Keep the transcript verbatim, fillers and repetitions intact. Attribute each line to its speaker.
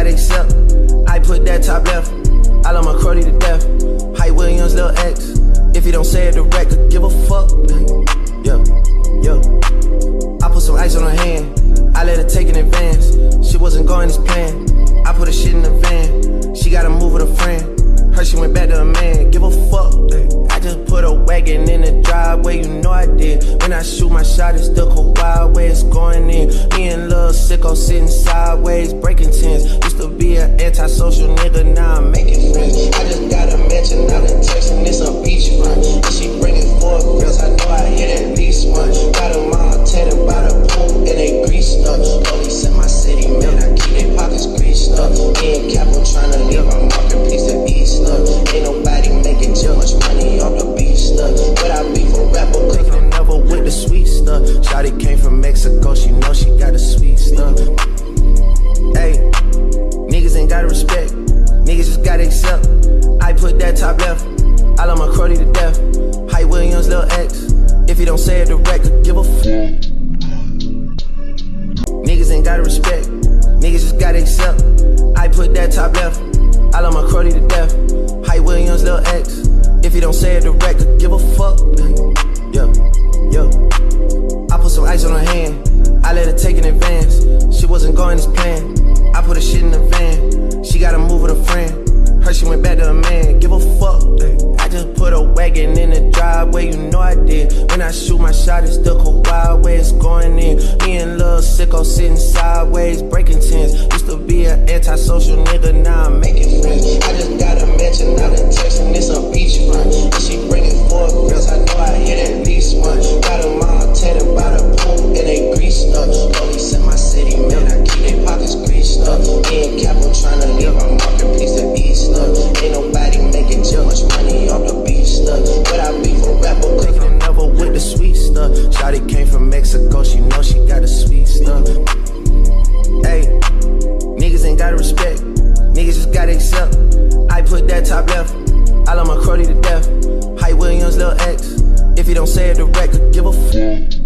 Speaker 1: gotta accept. I put that top left. I love my Crody to death. Hype Williams, Lil X. If you don't say it direct, could give a fuck. Yeah, yeah. I put some ice on her hand. I let her take in advance. She wasn't going as planned. I put her shit in the van. She gotta move with a friend. Heard she went back to a man. Give a fuck. I just put a wagon in the driveway. You know I did. When I shoot my shot, it's the cold wild way it's going in. Me and Lil Sicko sitting sideways, breaking tens. Used to be an antisocial nigga, now I'm making friends. I just got a mansion out in Texas, and it's a beachfront. And she bringing four girls, I know I hit at least one. Got them all tatted by the pool, and they greased up. Police in my city, man, I keep their pockets greased up. Me and Capo tryna leave a marketplace to East up. Ain't nobody making too much money off the beach stuff. But I be for rapper, cooking never with the sweet stuff. Shawty came from Mexico, she know she got the sweet stuff. Hey, niggas ain't gotta respect, niggas just gotta accept. I put that top left, I love my Crody to death. Hype Williams, Lil X. If you don't say it direct, could give a fuck. Niggas ain't gotta respect, niggas just gotta accept. I put that top left, I love my Crody to death. Hype Williams, Lil X. If you don't say it direct, could give a fuck. Yeah, yeah. I put some ice on her hand. I let her take in advance. She wasn't going as planned. I put her shit in the van. She gotta move with a friend. Heard she went back to a man. Give a fuck. I just put a wagon in the driveway. You know I did. When I shoot my shot, it's the cold wild way it's going in. Me and Lil Sicko sitting sideways, breaking tens. Used to be an antisocial nigga, now I'm making friends. I just got a mansion out in Texas, and it's a beachfront. And she bringing four girls, I know I hit at least one. Got them all tatted by the pool, and they greased up. Police in my city, man, I keep their pockets greased up. Me and Capo tryna leave a marketplace to East up. Ain't nobody making too much money off the beach stuff. But I be for rapper, cooking never with the sweet stuff. Shawty came from Mexico, she know she got the sweet stuff. Hey, niggas ain't gotta respect, niggas just gotta accept. I put that top left, I love my Crody to death. Hype Williams, Lil X. If you don't say it direct, could give a fuck.